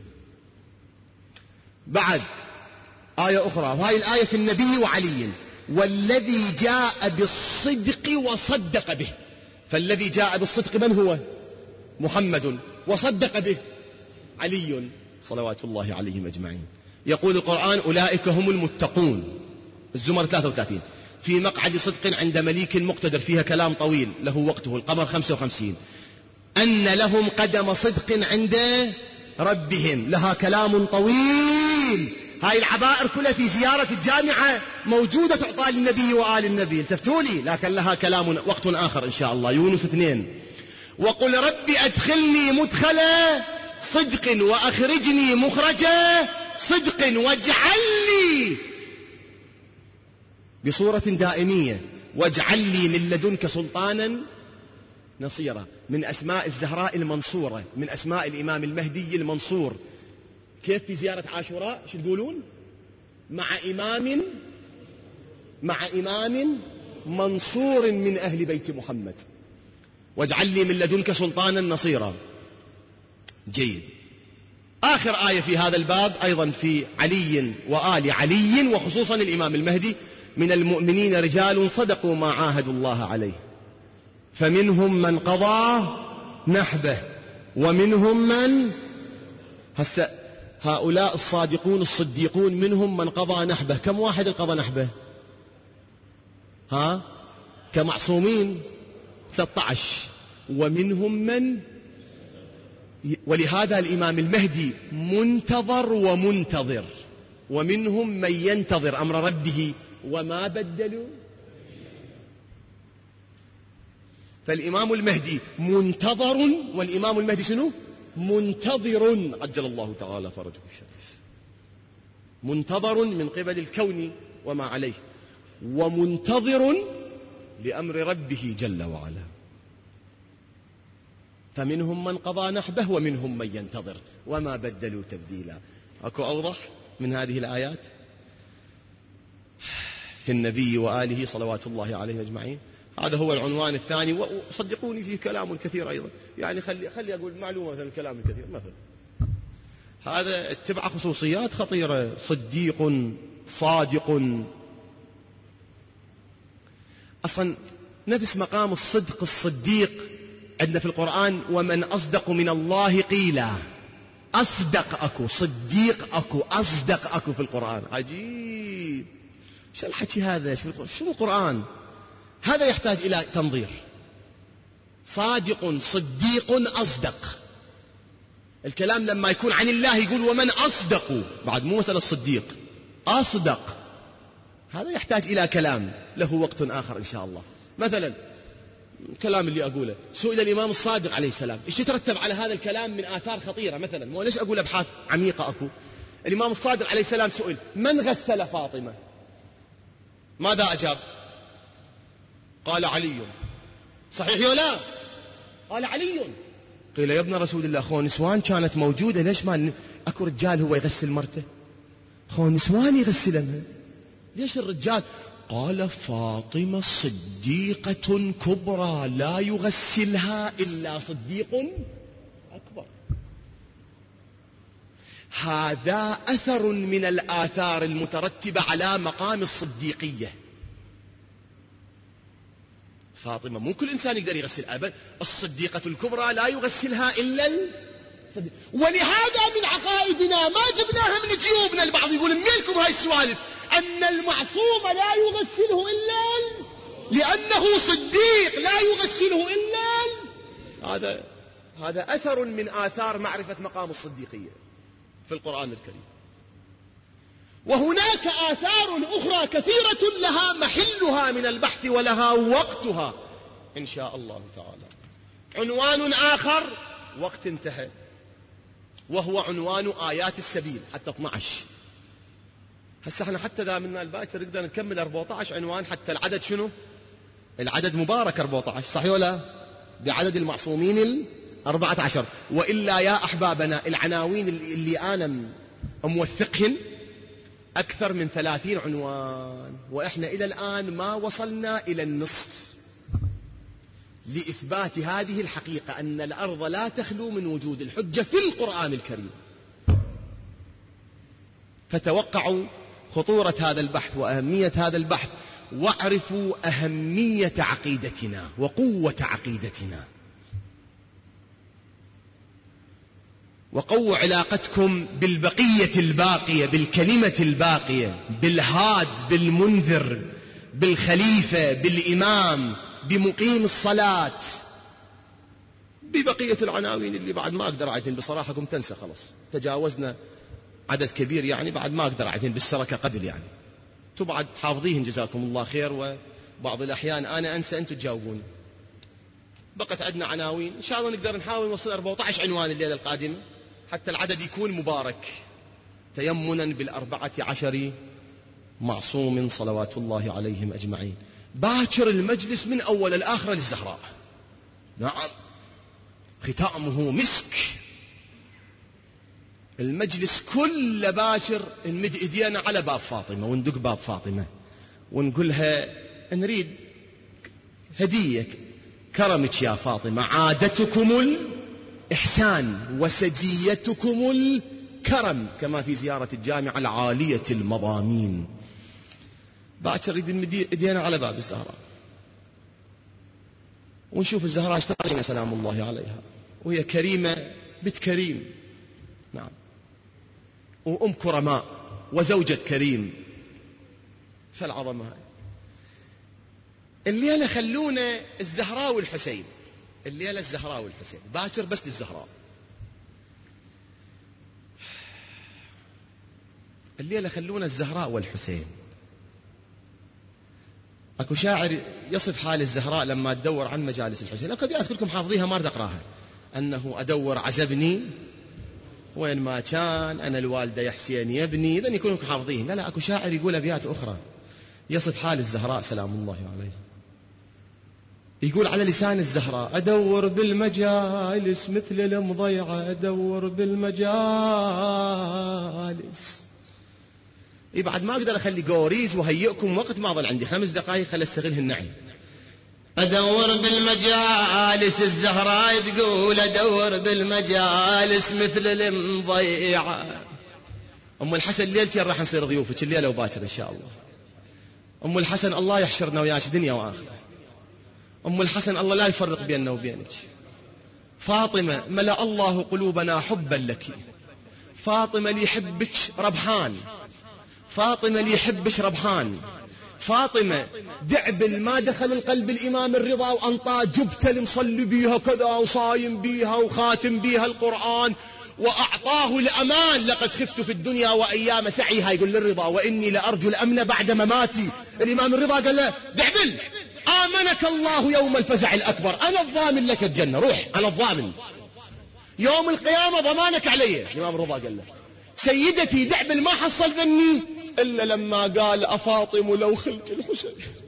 بعد آية أخرى، وهذه الآية في النبي وعلي، والذي جاء بالصدق وصدق به. فالذي جاء بالصدق من هو؟ محمد، وصدق به علي صلوات الله عليهم أجمعين. يقول القرآن أولئك هم المتقون، الزمر ثلاثة وثلاثين، في مقعد صدق عند مليك مقتدر. فيها كلام طويل له وقته، القمر خمسة وخمسين. أن لهم قدم صدق عند ربهم، لها كلام طويل. هاي العبائر كلها في زيارة الجامعة موجودة تعطى للنبي وآل النبي، التفتوا لي، لكن لها كلام وقت آخر إن شاء الله. يونس اثنين، وقل ربي أدخلني مدخل صدق وأخرجني مخرج صدق واجعل لي بصورة دائمية، واجعل لي من لدنك سلطانا نصيرا. من أسماء الزهراء المنصورة، من أسماء الإمام المهدي المنصور. كيف في زيارة عاشوراء شو تقولون؟ مع إمام مع إمام منصور من أهل بيت محمد، واجعل لي من لدنك سلطانا نصيرا. جيد. آخر آية في هذا الباب أيضا في علي وآل علي، وخصوصا الإمام المهدي، من المؤمنين رجال صدقوا ما عاهدوا الله عليه، فمنهم من قضى نحبه ومنهم من هسه هؤلاء الصادقون الصديقون منهم من قضى نحبه. كم واحد قضى نحبه؟ ها كمعصومين ثلاثة عشر. ومنهم من، ولهذا الإمام المهدي منتظر ومنتظر، ومنهم من ينتظر أمر ربه وما بدلوا. فالإمام المهدي منتظر، والإمام المهدي شنو؟ منتظر، عجل الله تعالى فرجه الشريف. منتظر من قبل الكون وما عليه، ومنتظر لأمر ربه جل وعلا. فمنهم من قضى نحبه ومنهم من ينتظر وما بدلوا تبديلا. أكو أوضح من هذه الآيات في النبي وآله صلوات الله عليه أجمعين. هذا هو العنوان الثاني، وصدقوني فيه كلام كثير أيضا. يعني خلي خلي أقول معلومة مثلا، الكلام الكثير مثلا هذا اتبع خصوصيات خطيرة. صديق صادق، أصلا نفس مقام الصدق الصديق عندنا في القرآن، ومن أصدق من الله قيلا. أصدق أكو، صديق أكو، أصدق أكو في القرآن. عجيب، شو الحكي هذا؟ شو القرآن هذا؟ يحتاج إلى تنظير. صادق صديق أصدق. الكلام لما يكون عن الله يقول ومن أصدق، بعد مو مسألة الصديق، أصدق. هذا يحتاج إلى كلام له وقت آخر إن شاء الله. مثلا الكلام اللي أقوله، سئل الإمام الصادق عليه السلام إيش يترتب على هذا الكلام من آثار خطيرة. مثلا مو ليش أقول أبحاث عميقة أكو. الإمام الصادق عليه السلام سئل من غسل فاطمة؟ ماذا أجاب؟ قال علي. صحيح ولا؟ قال علي. قيل يا ابن رسول الله، خو نسوان كانت موجودة، ليش ما أكو رجال هو يغسل مرته؟ خو نسوان يغسلنها، ليش الرجال؟ قال فاطمة صديقة كبرى لا يغسلها إلا صديق أكبر. هذا أثر من الآثار المترتبة على مقام الصديقية. فاطمة مو كل إنسان يقدر يغسل أبدا، الصديقة الكبرى لا يغسلها إلا الصديق. ولهذا من عقائدنا ما جبناها من جيوبنا. البعض يقول ميلكم هاي السوالف، أن المعصوم لا يغسله إلا لأنه صديق، لا يغسله إلا. هذا هذا أثر من آثار معرفة مقام الصديقية في القرآن الكريم. وهناك آثار أخرى كثيرة لها محلها من البحث ولها وقتها. إن شاء الله تعالى. عنوان آخر وقت انتهى، وهو عنوان آيات السبيل حتى اثني عشر. هسه احنا حتى دامنا الباكر نقدر نكمل أربعة عشر عنوان، حتى العدد شنو؟ العدد مبارك أربعة عشر، صحيح ولا؟ بعدد المعصومين الأربعة عشر. وإلا يا أحبابنا العناوين اللي أنا موثقهن أكثر من ثلاثين عنوان، وإحنا إلى الآن ما وصلنا إلى النصف لإثبات هذه الحقيقة، أن الأرض لا تخلو من وجود الحجة في القرآن الكريم. فتوقعوا خطورة هذا البحث وأهمية هذا البحث، واعرفوا أهمية عقيدتنا وقوة عقيدتنا، وقووا علاقتكم بالبقية الباقية، بالكلمة الباقية، بالهاد، بالمنذر، بالخليفة، بالإمام، بمقيم الصلاة، ببقية العناوين اللي بعد ما أقدر أعدين بصراحة. قم تنسى خلاص، تجاوزنا عدد كبير يعني، بعد ما أقدر أعدين بالسركة قبل يعني. انتم بعد حافظيهن جزاكم الله خير، وبعض الأحيان أنا أنسى أنتم تجاوبوني. بقت عندنا عناوين إن شاء الله نقدر نحاول نوصل أربعة عشر عنوان الليلة القادمة حتى العدد يكون مبارك، تيمنا بالأربعة عشر معصوم صلوات الله عليهم أجمعين. باكر المجلس من أول الآخر للزهراء، نعم، ختامه مسك. المجلس كل باكر نمد إيدينا على باب فاطمة وندق باب فاطمة ونقولها نريد هدية كرمك يا فاطمة، عادتكم الإحسان وسجيتكم الكرم، كما في زيارة الجامعة العالية المضامين. باكر نريد نمد إيدينا على باب الزهراء ونشوف الزهراء اشتغلنا سلام الله عليها، وهي كريمة بنت كريم، نعم، وأم كرماء وزوجة كريم. فالعظمة هاي الليلة خلونا الزهراء والحسين، الليلة الزهراء والحسين، باكر بس للزهراء. الليلة خلونا الزهراء والحسين. اكو شاعر يصف حال الزهراء لما تدور عن مجالس الحسين، اكو ابيات كلكم حافظيها ما اريد اقراها، انه ادور عزبني وين ما كان، انا الوالده يا حسين يبني، اذا يكونوا حافظين. لا لا، اكو شاعر يقول ابيات اخرى يصف حال الزهراء سلام الله عليها، يقول على لسان الزهراء: ادور بالمجالس مثل المضيعه، ادور بالمجالس. اي بعد ما اقدر اخلي قوريز وهيئكم وقت ما ظل عندي خمس دقائق، خل استغلها النعي. ادور بالمجالس، الزهراء تقول ادور بالمجالس مثل المضيعه. ام الحسن ليلتين راح نصير ضيوفك الليله وباكر ان شاء الله. ام الحسن الله يحشرنا وياك دنيا واخره. ام الحسن الله لا يفرق بيننا وبينك. فاطمه ملأ الله قلوبنا حبا لك. فاطمه اللي يحبك ربحان، فاطمة اللي يحبش ربحان. فاطمة دعبل ما دخل القلب الإمام الرضا وأنطاه جبتل مصلي بيها كذا وصايم بيها وخاتم بيها القرآن، وأعطاه الأمان: لقد خفت في الدنيا وأيام سعيها. يقول للرضا: وإني لأرجو الأمن بعد مماتي. الإمام الرضا قال له: دعبل، آمنك الله يوم الفزع الأكبر، أنا الضامن لك الجنة، روح أنا الضامن يوم القيامة، ضمانك علي. الإمام الرضا قال له: سيدتي دعبل ما حصل ذني إلا لما قال: أفاطم لو خلت الحسين.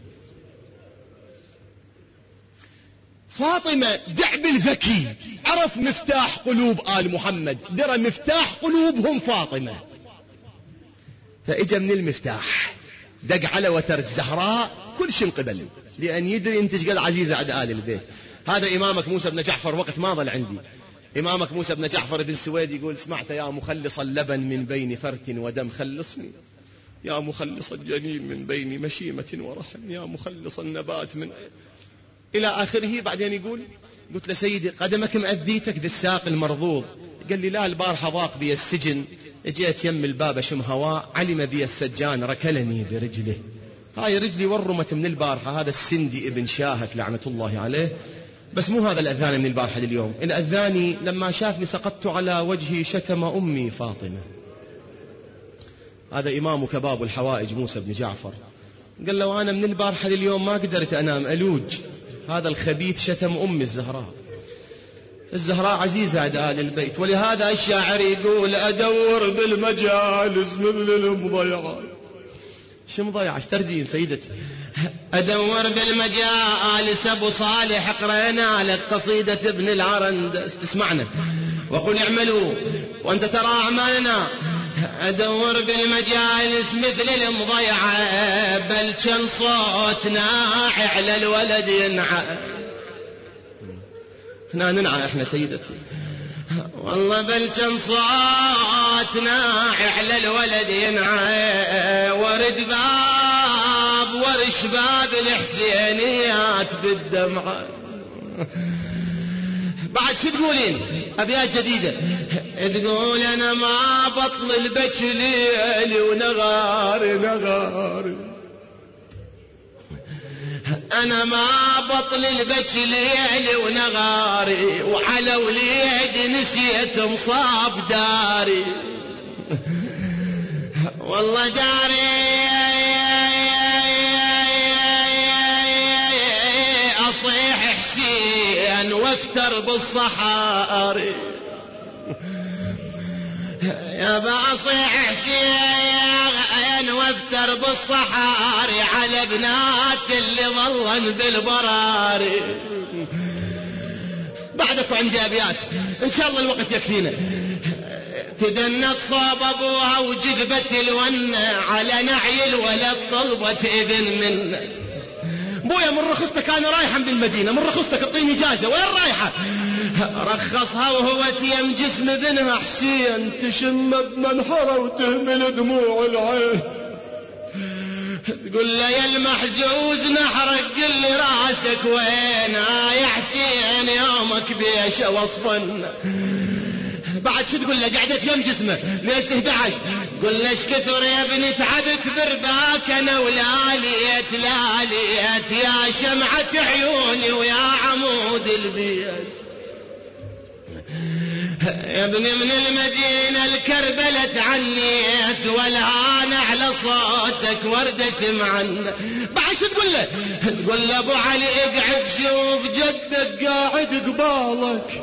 فاطمة دعبل ذكي، عرف مفتاح قلوب آل محمد، درى مفتاح قلوبهم فاطمة، فإجا من المفتاح دق على وتر الزهراء كل شيء انقبل، لأن يدري أنت شقد عزيزة عند آل البيت. هذا إمامك موسى بن جعفر وقت ما ظل عندي، إمامك موسى بن جعفر بن سويد يقول: سمعت يا مخلص اللبن من بين فرث ودم، خلصني يا مخلص الجنين من بين مشيمة ورحم، يا مخلص النبات من إلى آخره. بعدين يقول: قلت له: سيدي قدمك مأذيتك ذي الساق المرضوض. قال لي: لا، البارحة ضاق بي السجن، جيت يم الباب شم هواء، علم بي السجان ركلني برجله. هاي رجلي ورمت من البارحة. هذا السندي ابن شاهك لعنة الله عليه. بس مو هذا الأذان من البارحة لليوم، الأذاني لما شافني سقطت على وجهي شتم أمي فاطمة. هذا إمامك باب الحوائج موسى بن جعفر. قال له: وأنا من البارحة لليوم ما قدرت أنام، ألوج هذا الخبيث شتم أم الزهراء. الزهراء عزيزة عند آل البيت، ولهذا الشاعر يقول أدور بالمجالس مثل المضيعات. شو مضيعة؟ تردين سيدتي؟ أدور بالمجالس أبو صالح قرينا لك قصيدة ابن العرندس تسمعنا وقل اعملوا وأنت ترى أعمالنا. أدور بالمجالس مثل المضيعة بل كان صوتنا على الولد ينعى. هنا ننعى احنا سيدتي والله بل كان صوتنا على الولد ينعى. ورد باب ورش باب الحسينيات بالدمعة. بعد شو تقولين؟ أبيات جديدة تقول أنا ما بطل البك ليلي ونغاري نغاري. أنا ما بطل البك ليلي ونغاري وعلى وليدي نسيت مصاب داري. والله داري أصيح حسين وافتر بالصحاري. يا بأصيح حسين وافتر بالصحاري على بنات اللي ظلن بالبراري. بعدك عندي أبيات إن شاء الله الوقت يكفينا. تدنت صاب أبوها وجذبت الونة على نعي الولد طلبت إذن منه. بويا من رخصتك أنا رايحة من المدينة، من رخصتك اعطيني إجازة. وين رايحة؟ رخصها وهو تيم جسم ابنها حسين تشم بمنحرة وتهمل دموع العين. تقول له يا المحزوز نحرق قل لي راسك وين يا حسين يومك بيش وصفن. بعد شو تقول له؟ قعدت يم جسمه ليلة احد عشر. قل له ايش كثر يا ابني تعبت برباك انا ولاليت لاليت يا شمعة عيوني ويا عمود البيت. يا ابني من المدينة الكربلة تعنيت والهان على صوتك ورد سمعن. بعد شو تقول له؟ تقول له ابو علي اقعد شوف جدك قاعد قبالك.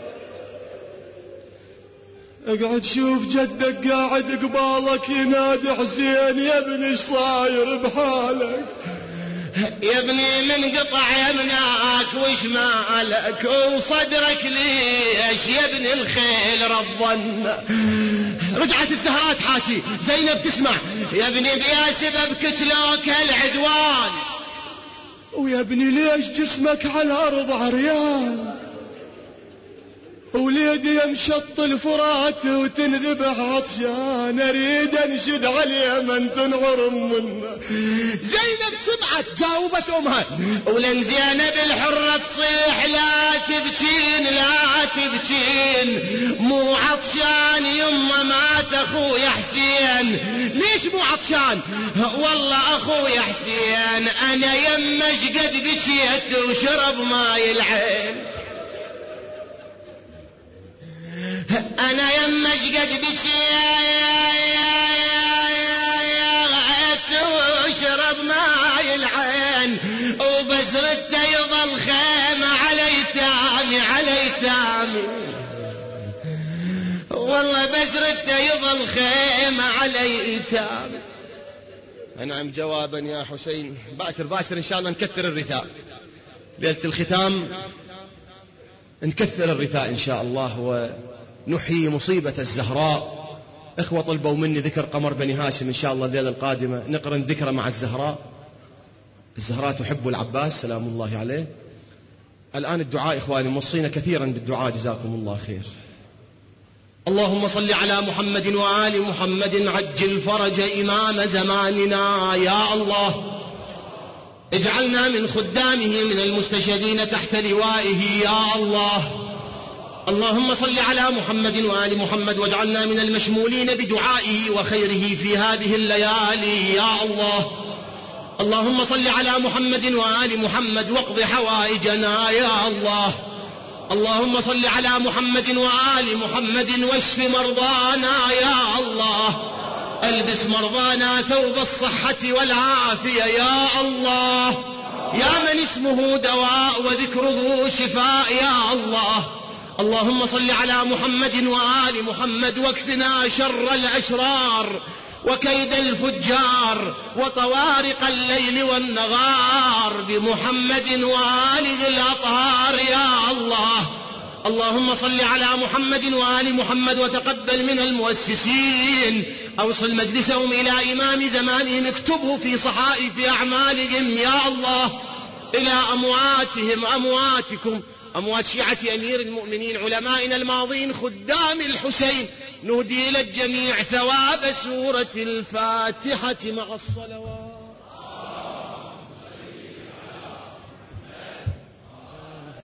اقعد شوف جدك قاعد قبالك ينادي حسين يا ابني ايش صاير بحالك. يا ابني من قطع يمناك وش مالك وصدرك ليش يا ابني الخيل رضن. رجعت الزهراء تحاكي زينب تسمع. يا ابني بيا سبب كتلوك العدوان. ويا ابني ليش جسمك على الارض عريان. وليدي يمشط الفرات وتنذبح عطشان اريد انشد عليه من تنعر منه. زينب سمعت جاوبت امها ولن زينب الحرة تصيح لا تبكين لا تبكين مو عطشان يما مات اخويا حسين. ليش مو عطشان؟ والله اخويا حسين انا يما شقد بكيت وشرب ماي العين. أنا يمش قد بكيت وشرب ماي العين وبسرت يظل خيمة علي تامي علي تامي. والله بسرت يظل خيمة علي تامي. أنعم جوابا يا حسين. باكر باكر إن شاء الله نكثر الرثاء ليلة الختام، نكثر الرثاء إن شاء الله ونحيي مصيبة الزهراء. إخوة طلبوا مني ذكر قمر بني هاشم إن شاء الله الليلة القادمة نقرن ذكره مع الزهراء. الزهراء تحب العباس سلام الله عليه. الآن الدعاء إخواني موصينا كثيرا بالدعاء جزاكم الله خير. اللهم صل على محمد وآل محمد عجل فرج إمام زماننا يا الله. اجعلنا من خدامه من المستشهدين تحت لوائه يا الله. اللهم صل على محمد وآل محمد واجعلنا من المشمولين بدعائه وخيره في هذه الليالي يا الله. اللهم صل على محمد وآل محمد واقض حوائجنا يا الله. اللهم صل على محمد وآل محمد واشف مرضانا يا الله. البس مرضانا ثوب الصحة والعافية يا الله. يا من اسمه دواء وذكره شفاء يا الله. اللهم صل على محمد وآل محمد واكفنا شر الأشرار وكيد الفجار وطوارق الليل والنغار بمحمد وآله الأطهار يا الله. اللهم صل على محمد وآل محمد وتقبل من المؤسسين، أوصل مجلسهم إلى إمام زمانهم، اكتبه في صحائف أعمالهم يا الله. إلى أمواتهم أمواتكم، أموات شيعة أمير المؤمنين علمائنا الماضين خدام الحسين، نهدي إلى الجميع ثواب سورة الفاتحة مع الصلوات.